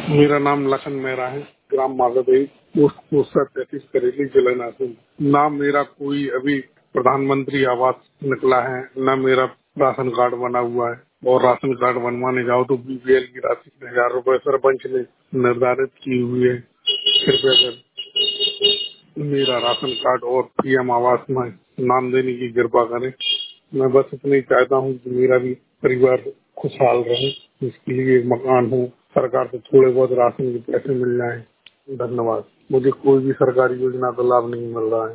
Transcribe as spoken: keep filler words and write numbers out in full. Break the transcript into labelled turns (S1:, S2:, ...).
S1: मेरा नाम लखन मेहरा है, ग्राम माधवदेवी, पोस्ट पोस्टर तैतीस करेली, जिला नासिक। ना मेरा कोई अभी प्रधानमंत्री आवास निकला है, न मेरा राशन कार्ड बना हुआ है। और राशन कार्ड बनवाने जाओ तो बीपीएल की राशि हजार रुपए सरपंच ने निर्धारित की हुई है। कृपया कर मेरा राशन कार्ड और पीएम आवास में नाम देने की कृपा करें। मैं बस इतना ही चाहता हूँ कि मेरा भी परिवार खुशहाल रहे, इसके लिए एक मकान हो, सरकार से थोड़े बहुत राशन के पैसे मिल जाएं। धन्यवाद। मुझे कोई भी सरकारी योजना का लाभ नहीं मिल रहा है।